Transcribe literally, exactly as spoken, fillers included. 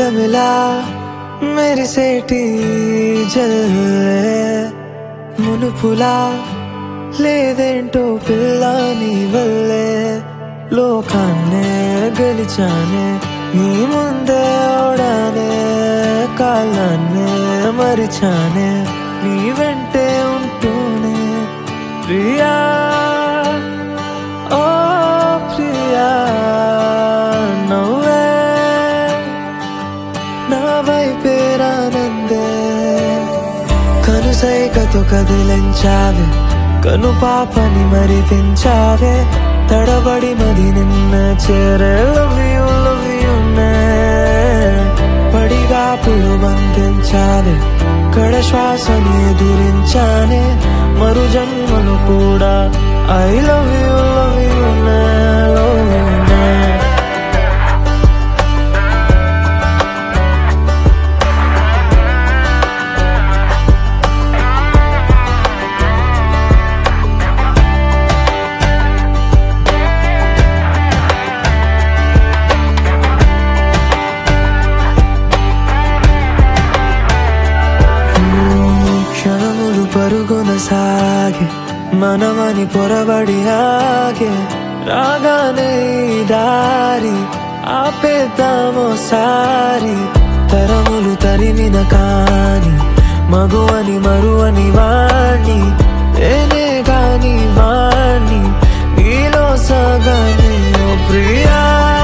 మిలమిలా మెరిసేటి జల్లే మునుపులా లేదేంటో పిల్ల నీ వల్లే లోకాన్నే గెలిచానే నీ ముందే ఓడానే కాలాన్నే మరిచానే నీ వెంటే ఉంటూనే ప్రియా ఓ ప్రియా నవ్వే నా వైపేరానందే కనుసైకతో కదిలించావే కను పాపని మరిపించావే తడబడి మది నిన్న చేరే లవ్ యూ లవ్ యూ నే పడిగా పులు బంధించావే కడ శ్వాసని ఎదురించానే మరు జన్మలు కూడా I love you love you నే లవ్ యూ నే పరుగున సాగే మనమని పొరబడి ఆగే రాగానే దారి ఆపేద్దామోసారి తరములు తరిమిన కాని మగువని మరువని వాణ్ణి నేనే గాని వాణ్ణి నీలో సగాని ఓ ప్రియా